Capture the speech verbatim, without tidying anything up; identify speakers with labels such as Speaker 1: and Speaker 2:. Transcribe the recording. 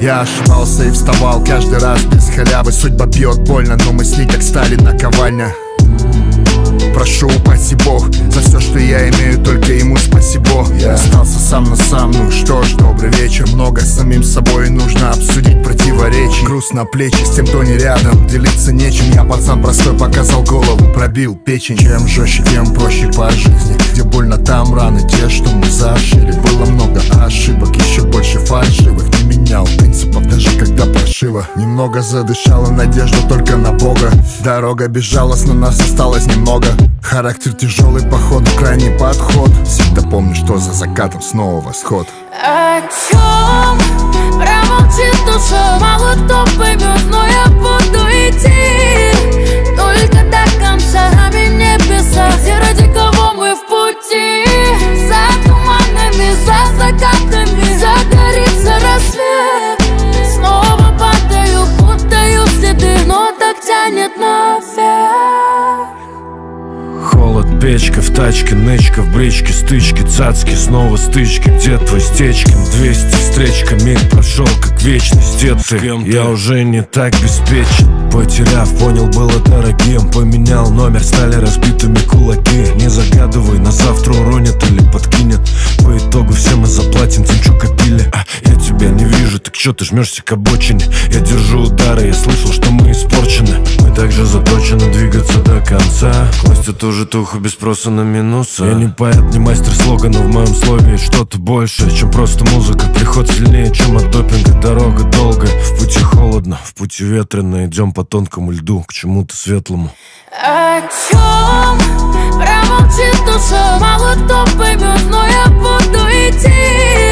Speaker 1: Я ошибался и вставал каждый раз без халявы. Судьба бьет больно, но мы с ней как стали наковальня. Прошу, упаси Бог за все, что я имею, только ему спасибо. Я остался сам на сам, ну что ж, добрый вечер. Много с самим собой нужно обсудить противоречий. Груз на плечи с тем, кто не рядом, делиться нечем. Я пацан простой, показал голову, пробил печень. Чем жестче, тем проще по жизни. Где больно, там раны те, что мы зашили. Было много ошибок, еще больше фальшивых. Не менял принципов, даже когда паршиво. Немного задышала надежда только на Бога. Дорога безжалостна, нас осталось немного. Характер тяжелый, походу крайний подход. Всегда помню, что за закатом снова восход.
Speaker 2: О чем промолчит душа, мало кто поймет, но я буду идти только до конца. Нами небеса, где ради кого мы в пути. За туманами, за закатами загорится рассвет. Снова падаю, путаю следы, но так тянет наверх.
Speaker 3: Холод, печка, в тачке, нычка, в бричке, стычки, цацки, снова стычки. Где твой Стечкин? двести встречка, миг прошел как вечность. Дед ты, я уже не так беспечен. Потеряв, понял, было дорогим. Поменял номер, стали разбитыми кулаки. Не загадывай, на завтра уронят или подкинет. По итогу все мы заплатим тем, что копили. А, я тебя не вижу, так чё ты жмешься к обочине? Я держу удары, я слышал, что мы испорчены. Мы также заточены двигаться до конца. Костя тоже туху без спроса на минусы. Я не поэт, не мастер слогана, в моем слове есть что-то большее, чем просто музыка. Приход сильнее, чем от допинга. Дорога долгая, в пути холодно, в пути ветрено. Идем по тонкому льду к чему-то светлому.
Speaker 2: О чем промолчит душа, мало кто поймет, но я буду идти